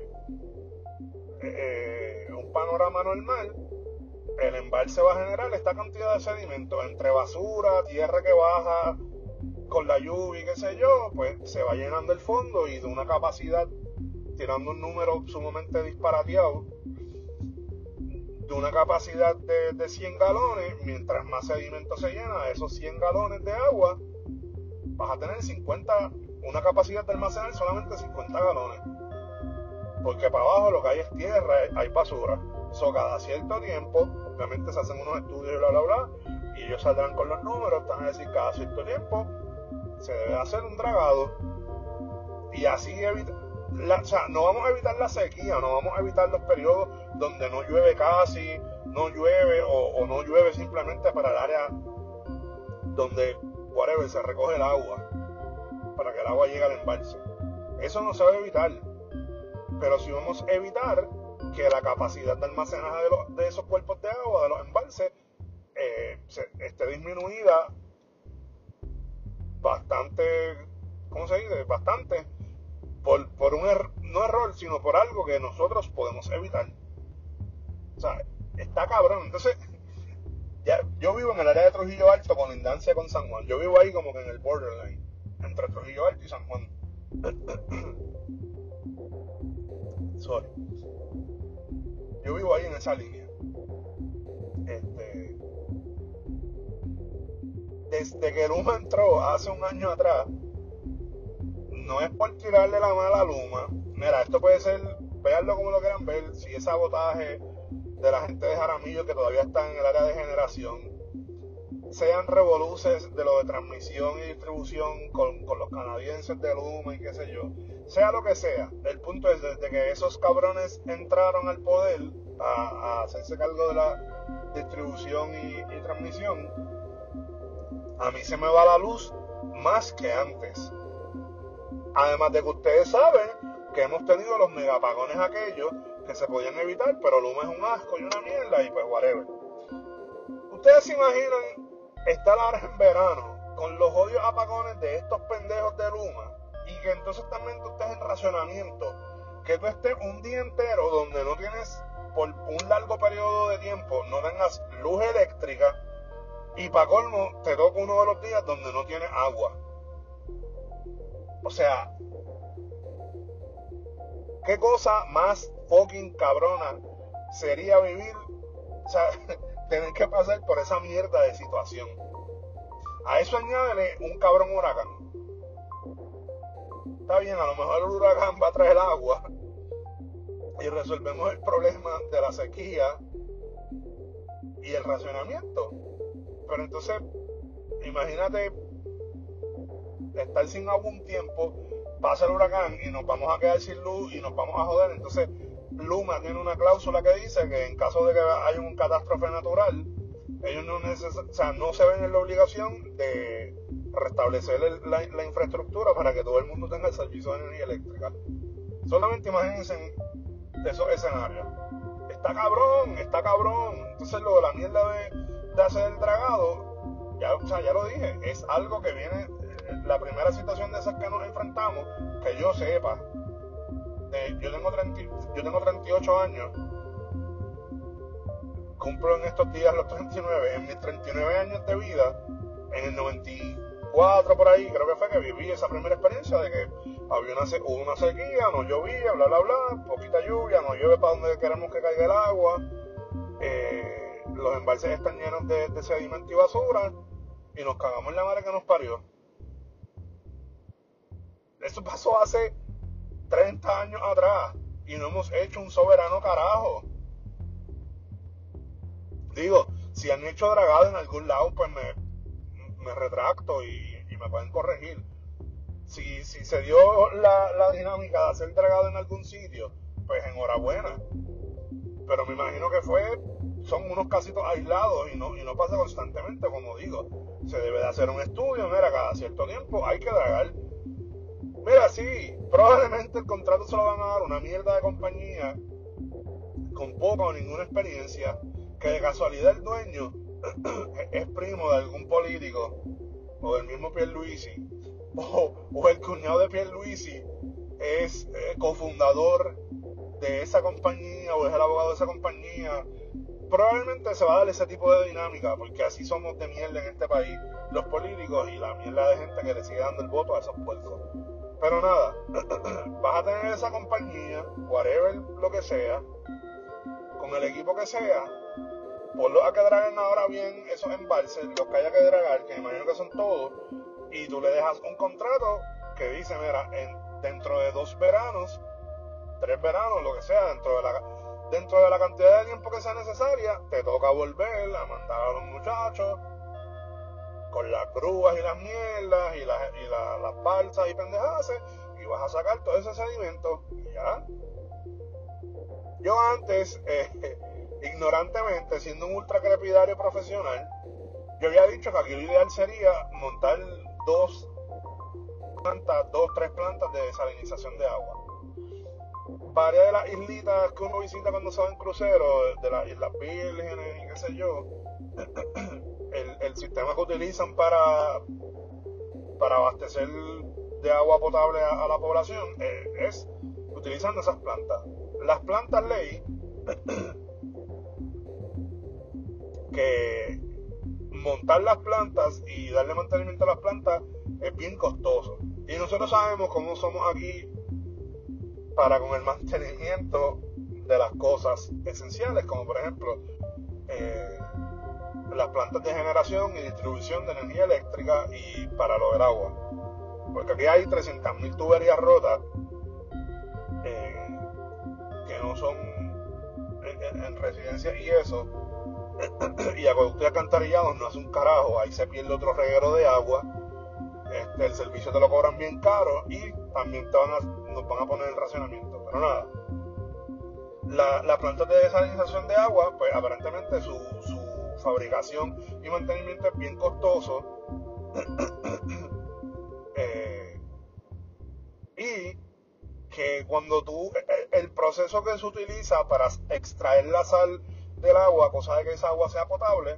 eh, un panorama normal el embalse va a generar esta cantidad de sedimento entre basura, tierra que baja con la lluvia y qué sé yo, pues se va llenando el fondo, y de una capacidad, tirando un número sumamente disparateado, de una capacidad de, de cien galones, mientras más sedimento se llena, de esos cien galones de agua, vas a tener cincuenta, una capacidad de almacenar solamente cincuenta galones. Porque para abajo lo que hay es tierra, hay basura. So, cada cierto tiempo, obviamente se hacen unos estudios y bla bla bla, y ellos saldrán con los números, van a decir cada cierto tiempo se debe hacer un dragado, y así evita, la, o sea, no vamos a evitar la sequía, no vamos a evitar los periodos donde no llueve casi, no llueve o, o no llueve simplemente para el área donde whatever se recoge el agua, para que el agua llegue al embalse. Eso no se va a evitar, pero sí vamos a evitar que la capacidad de almacenaje de, los, de esos cuerpos de agua, de los embalses, eh, se, esté disminuida bastante, ¿cómo se dice? Bastante, por, por un error, no error, sino por algo que nosotros podemos evitar. O sea, está cabrón. Entonces, ya, yo vivo en el área de Trujillo Alto, colindancia con San Juan. Yo vivo ahí como que en el borderline, entre Trujillo Alto y San Juan. Sorry. Yo vivo ahí en esa línea. Este, desde que Luma entró hace un año atrás, no es por tirarle la mala a Luma. Mira, esto puede ser, veanlo como lo quieran ver, si es sabotaje de la gente de Jaramillo que todavía está en el área de generación, sean revoluces de lo de transmisión y distribución con, con los canadienses de Luma y qué sé yo, sea lo que sea, el punto es desde que esos cabrones entraron al poder a, a hacerse cargo de la distribución y, y transmisión, a mí se me va la luz más que antes. Además de que ustedes saben que hemos tenido los megapagones aquellos que se podían evitar, pero Luma es un asco y una mierda y pues whatever. Ustedes se imaginan estar ahora en verano con los odios apagones de estos pendejos de Luma y que entonces también tú estés en racionamiento, que tú estés un día entero donde no tienes, por un largo periodo de tiempo, no tengas luz eléctrica y para colmo te toca uno de los días donde no tienes agua. O sea, qué cosa más fucking cabrona sería vivir, o sea, tener que pasar por esa mierda de situación. A eso añádele un cabrón huracán. Está bien, a lo mejor el huracán va a traer agua y resolvemos el problema de la sequía y el racionamiento. Pero entonces, imagínate estar sin agua un tiempo, pasa el huracán y nos vamos a quedar sin luz y nos vamos a joder. Entonces Luma tiene una cláusula que dice que en caso de que haya un catástrofe natural, ellos no, neces- o sea, no se ven en la obligación de restablecer el, la, la infraestructura para que todo el mundo tenga el servicio de energía eléctrica. Solamente imagínense esos escenarios. Está cabrón, está cabrón. Entonces lo de la mierda de, de hacer el dragado, ya, o sea, ya lo dije, es algo que viene, la primera situación de esas que nos enfrentamos, que yo sepa. Eh, yo tengo treinta, yo tengo treinta y ocho años, cumplo en estos días los treinta y nueve. En mis treinta y nueve años de vida, en el noventa y cuatro por ahí, creo que fue que viví esa primera experiencia de que había una, hubo una sequía, no llovía, bla bla bla, poquita lluvia, no llueve para donde queremos que caiga el agua, eh, los embalses están llenos de, de sedimento y basura y nos cagamos en la madre que nos parió. Eso pasó hace treinta años atrás y no hemos hecho un soberano carajo. Digo, si han hecho dragado en algún lado, pues me, me retracto y, y me pueden corregir. Si, si se dio la, la dinámica de hacer dragado en algún sitio, pues enhorabuena. Pero me imagino que fue, son unos casitos aislados y no, y no pasa constantemente, como digo. Se debe de hacer un estudio, mira, cada cierto tiempo hay que dragar. Mira, sí, probablemente el contrato se lo van a dar una mierda de compañía con poca o ninguna experiencia, que de casualidad el dueño es primo de algún político o del mismo Pierluisi, o, o el cuñado de Pierluisi es eh, cofundador de esa compañía o es el abogado de esa compañía. Probablemente se va a dar ese tipo de dinámica, porque así somos de mierda en este país los políticos y la mierda de gente que le sigue dando el voto a esos puercos. Pero nada, vas a tener esa compañía, whatever lo que sea, con el equipo que sea, ponlos a que draguen ahora bien esos embalses, los que haya que dragar, que me imagino que son todos, y tú le dejas un contrato que dice, mira, en, dentro de dos veranos, tres veranos, lo que sea, dentro de la dentro de la cantidad de tiempo que sea necesaria, te toca volver a mandar a los muchachos con las grúas y las mierdas y, la, y la, las balsas y pendejadas, y vas a sacar todo ese sedimento y ya. Yo antes, eh, ignorantemente, siendo un ultra crepidario profesional, yo había dicho que aquí lo ideal sería montar dos plantas, dos, tres plantas de desalinización de agua. varias de las islitas que uno visita cuando se va en crucero, de las Islas Vírgenes y qué sé yo, el, el sistema que utilizan para, para abastecer de agua potable a, a la población eh, es utilizando esas plantas. Las plantas ley que montar las plantas y darle mantenimiento a las plantas es bien costoso. Y nosotros sabemos cómo somos aquí para con el mantenimiento de las cosas esenciales, como por ejemplo eh, las plantas de generación y distribución de energía eléctrica y para lo del agua. Porque aquí hay trescientas mil tuberías rotas eh, que no son en, en residencias y eso, y acueductos y alcantarillados no hace un carajo, ahí se pierde otro reguero de agua. Este, el servicio te lo cobran bien caro y también te van a, nos van a poner el racionamiento. Pero nada, la, la planta de desalinización de agua, pues aparentemente su, su fabricación y mantenimiento es bien costoso. eh, y que cuando tú, el proceso que se utiliza para extraer la sal del agua, cosa de que esa agua sea potable,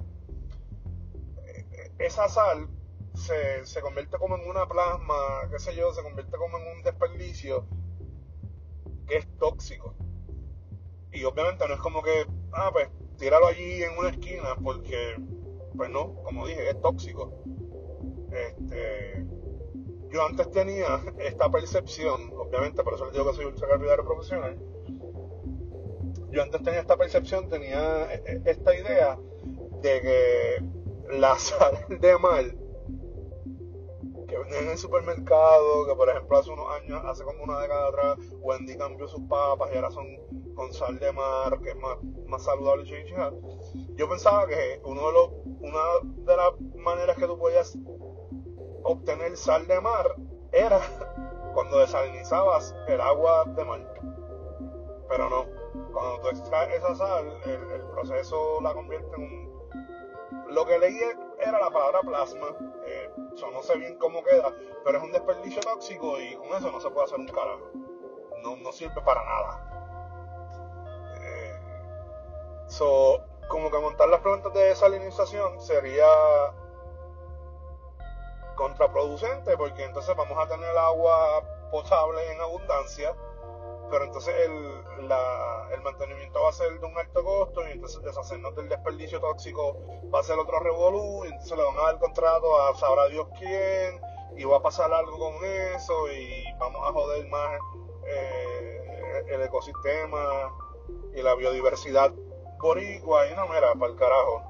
esa sal se, se convierte como en una plasma, qué sé yo, se convierte como en un desperdicio que es tóxico. Y obviamente no es como que, ah, pues tíralo allí en una esquina, porque, pues no, como dije, es tóxico. Este, yo antes tenía esta percepción, obviamente, por eso les digo que soy ultracarpintario profesional. Yo antes tenía esta percepción, tenía esta idea de que la sal de mar que venden en el supermercado, que por ejemplo hace unos años, hace como una década atrás, Wendy cambió sus papas y ahora son con sal de mar, que es más, más saludable. Yo pensaba que uno de los, una de las maneras que tú podías obtener sal de mar era cuando desalinizabas el agua de mar. Pero no, cuando tú extraes esa sal, el, el proceso la convierte en un... Lo que leí era la palabra plasma, eh, so no sé bien cómo queda, pero es un desperdicio tóxico y con eso no se puede hacer un carajo. No, no sirve para nada. Eh, so, como que montar las plantas de desalinización sería contraproducente, porque entonces vamos a tener agua potable en abundancia, pero entonces el, la, el mantenimiento va a ser de un alto costo y entonces deshacernos del desperdicio tóxico va a ser otro revolú y entonces le van a dar contrato a sabrá Dios quién y va a pasar algo con eso y vamos a joder más eh, el ecosistema y la biodiversidad boricua y no, mira, para el carajo.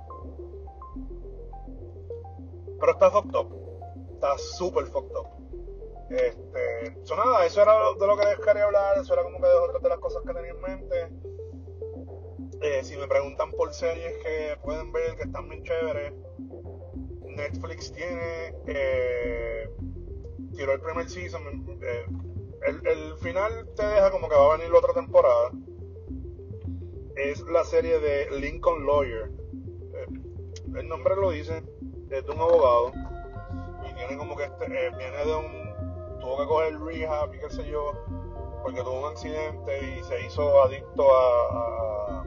Pero está fucked up, está súper fucked up. Este, so nada, eso era de lo que les quería hablar, eso era como que de otras de las cosas que tenía en mente. Eh, si me preguntan por series que pueden ver que están bien chéveres, Netflix tiene, eh, tiró el primer season, eh, el, el final te deja como que va a venir la otra temporada. Es la serie de Lincoln Lawyer, eh, el nombre lo dice, es de un abogado y tiene como que este, eh, viene de un tuvo que coger rehab y qué sé yo, porque tuvo un accidente y se hizo adicto a, a,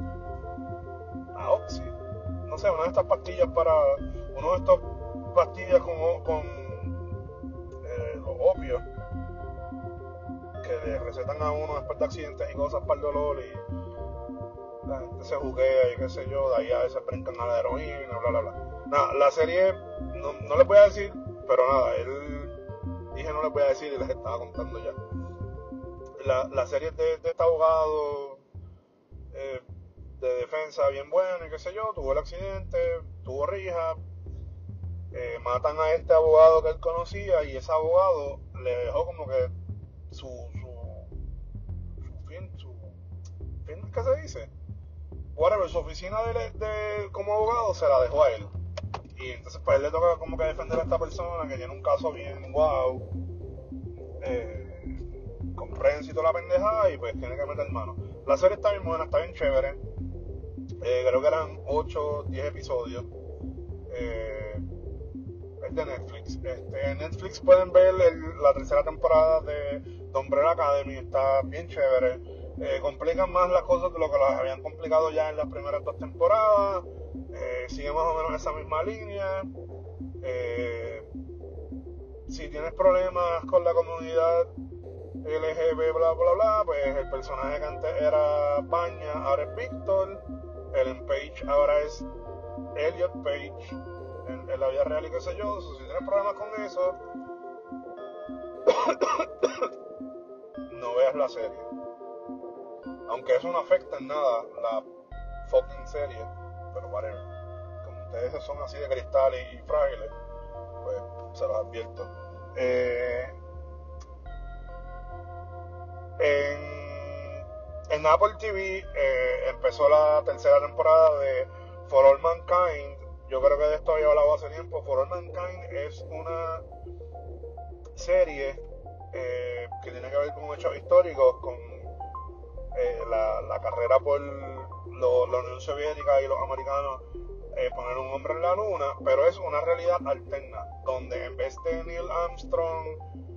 a Oxy. No sé, una de estas pastillas para, uno de estos pastillas con, con eh, los opios que le recetan a uno después de accidentes y cosas para el dolor y la gente se juguea y qué sé yo, de ahí a veces brincan a la heroína, bla bla bla. Nada, la serie, no, no les voy a decir, pero nada, él dije no les voy a decir y les estaba contando ya. La, la serie de, de este abogado eh, de defensa bien bueno y qué sé yo, tuvo el accidente, tuvo rehab, eh, matan a este abogado que él conocía y ese abogado le dejó como que su su, su fin, su fin, ¿qué se dice? Whatever, su oficina de, de, como abogado se la dejó a él. Y entonces pues él le toca como que defender a esta persona que tiene un caso bien wow, eh, con prensa y toda la pendejada y pues tiene que meter mano. La serie está bien buena, está bien chévere, eh, creo que eran ocho, diez episodios, eh, es de Netflix. Este, en Netflix pueden ver el, la tercera temporada de The Umbrella Academy, está bien chévere. Eh, complican más las cosas de lo que las habían complicado ya en las primeras dos temporadas. Eh, sigue más o menos esa misma línea. Eh, si tienes problemas con la comunidad L G B, bla bla bla, pues el personaje que antes era Baña ahora es Víctor. Ellen Page ahora es Elliot Page en, en la vida real y qué sé yo. Si tienes problemas con eso, no veas la serie. Aunque eso no afecta en nada la fucking serie, pero whatever. Como ustedes son así de cristal y, y frágiles, pues se los advierto. Eh, en, en Apple T V eh, empezó la tercera temporada de For All Mankind. Yo creo que de esto había hablado hace tiempo. For All Mankind es una serie eh, que tiene que ver con hechos históricos, con eh, la, la carrera por lo, la Unión Soviética y los americanos eh, poner un hombre en la luna, pero es una realidad alterna, donde en vez de Neil Armstrong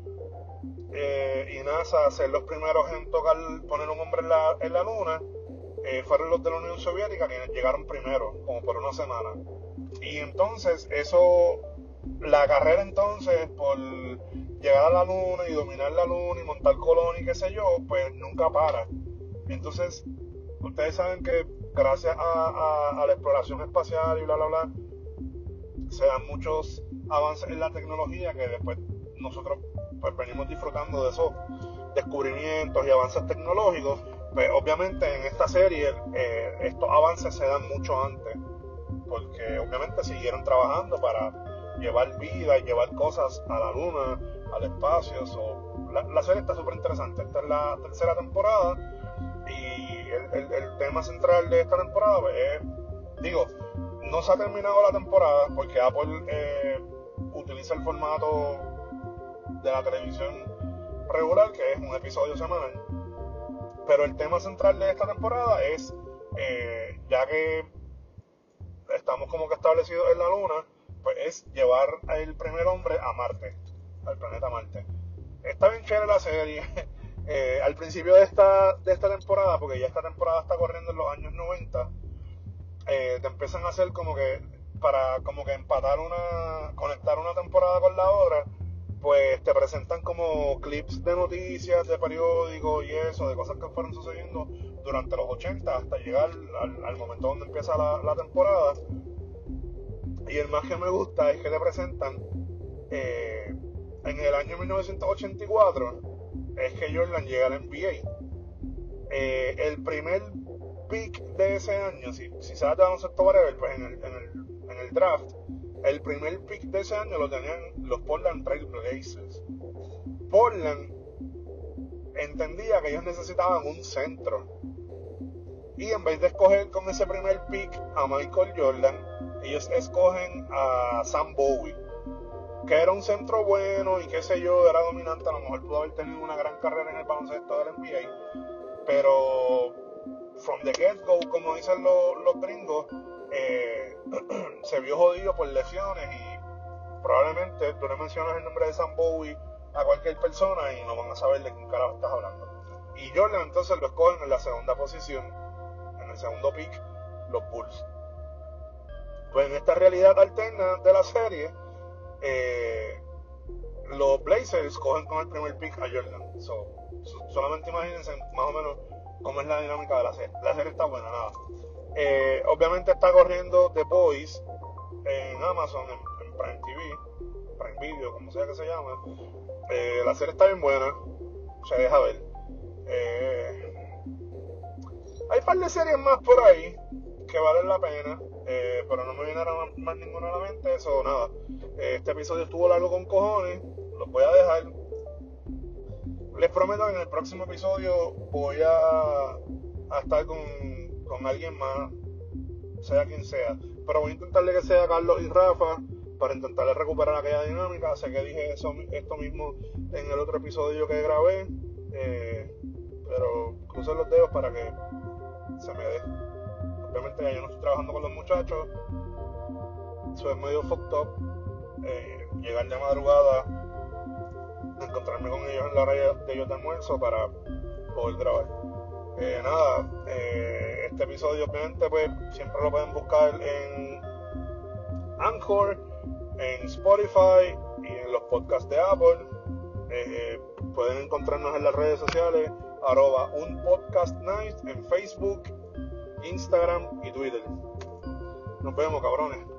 eh, y NASA ser los primeros en tocar poner un hombre en la, en la luna, eh, fueron los de la Unión Soviética quienes llegaron primero, como por una semana. Y entonces eso, la carrera entonces por llegar a la luna y dominar la luna y montar colonia y qué sé yo, pues nunca para. Entonces, ustedes saben que gracias a, a, a la exploración espacial y bla bla bla, se dan muchos avances en la tecnología que después nosotros pues venimos disfrutando de esos descubrimientos y avances tecnológicos. Pues obviamente en esta serie eh, estos avances se dan mucho antes, porque obviamente siguieron trabajando para llevar vida y llevar cosas a la luna, al espacio. So, la, la serie está súper interesante. Esta es la tercera temporada y el, el, el tema central de esta temporada pues, es, digo, no se ha terminado la temporada porque Apple eh, utiliza el formato de la televisión regular, que es un episodio semanal, pero el tema central de esta temporada es eh, ya que estamos como que establecidos en la luna, pues es llevar al primer hombre a Marte, al planeta Marte. Está bien chévere la serie. Eh, al principio de esta, de esta temporada, porque ya esta temporada está corriendo en los años noventa, eh, te empiezan a hacer como que, para como que empatar una, conectar una temporada con la otra, pues te presentan como clips de noticias, de periódicos y eso, de cosas que fueron sucediendo durante los ochenta hasta llegar al, al momento donde empieza la, la temporada. Y el más que me gusta es que te presentan eh, en el año mil novecientos ochenta y cuatro es que Jordan llega al N B A. Eh, el primer pick de ese año, si, si sabes de baloncesto whatever, pues en el, en, el, en el draft, el primer pick de ese año lo tenían los Portland Trail Blazers. Portland entendía que ellos necesitaban un centro, y en vez de escoger con ese primer pick a Michael Jordan, ellos escogen a Sam Bowie, que era un centro bueno y qué sé yo, era dominante, a lo mejor pudo haber tenido una gran carrera en el baloncesto del N B A, pero from the get-go, como dicen los, los gringos, eh, se vio jodido por lesiones y probablemente tú le mencionas el nombre de Sam Bowie a cualquier persona y no van a saber de quién carajo estás hablando. Y Jordan entonces lo escogen en la segunda posición, en el segundo pick, los Bulls. Pues en esta realidad alterna de la serie, eh, los Blazers cogen con el primer pick a Jordan. So, so, solamente imagínense más o menos cómo es la dinámica de la serie. La serie está buena, nada. Eh, obviamente está corriendo The Boys en Amazon, en, en Prime T V, Prime Video, como sea que se llame. Eh, la serie está bien buena, se deja ver. Eh, hay un par de series más por ahí que valen la pena, eh, pero no me viene más, más ninguna a la mente. Eso, nada. Eh, este episodio estuvo largo con cojones, los voy a dejar. Les prometo que en el próximo episodio voy a, a estar con, con alguien más, sea quien sea, pero voy a intentarle que sea Carlos y Rafa, para intentarle recuperar aquella dinámica. Sé que dije eso, esto mismo en el otro episodio que grabé, eh, pero crucen los dedos para que se me dé. Obviamente ya yo no estoy trabajando con los muchachos, eso es medio fucked up, eh, llegar de madrugada encontrarme con ellos en la hora de ellos de almuerzo para poder grabar. Eh, nada, eh, este episodio obviamente pues siempre lo pueden buscar en Anchor, en Spotify y en los podcasts de Apple. Eh, pueden encontrarnos en las redes sociales arroba un podcast night en Facebook, Instagram y Twitter. Nos vemos, cabrones.